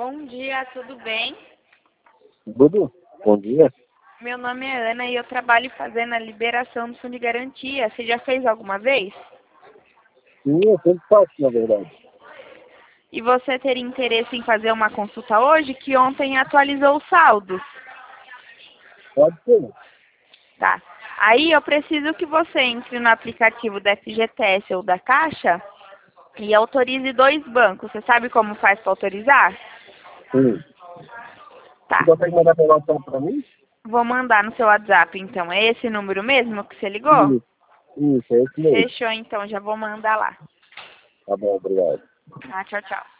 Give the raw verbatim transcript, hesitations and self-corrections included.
Bom dia, tudo bem? Tudo? Bom dia. Meu nome é Ana e eu trabalho fazendo a liberação do fundo de garantia. Você já fez alguma vez? Sim, eu sempre faço, na verdade. E você teria interesse em fazer uma consulta hoje, que ontem atualizou os saldos? Pode ser. Tá. Aí eu preciso que você entre no aplicativo da F G T S ou da Caixa e autorize dois bancos. Você sabe como faz para autorizar? Sim. Você Tá. consegue mandar pela WhatsApp para mim? Vou mandar no seu WhatsApp, então. É esse número mesmo que você ligou? Isso. Isso, é isso mesmo. Fechou, então. Já vou mandar lá. Tá bom, obrigado. Ah, tchau, tchau.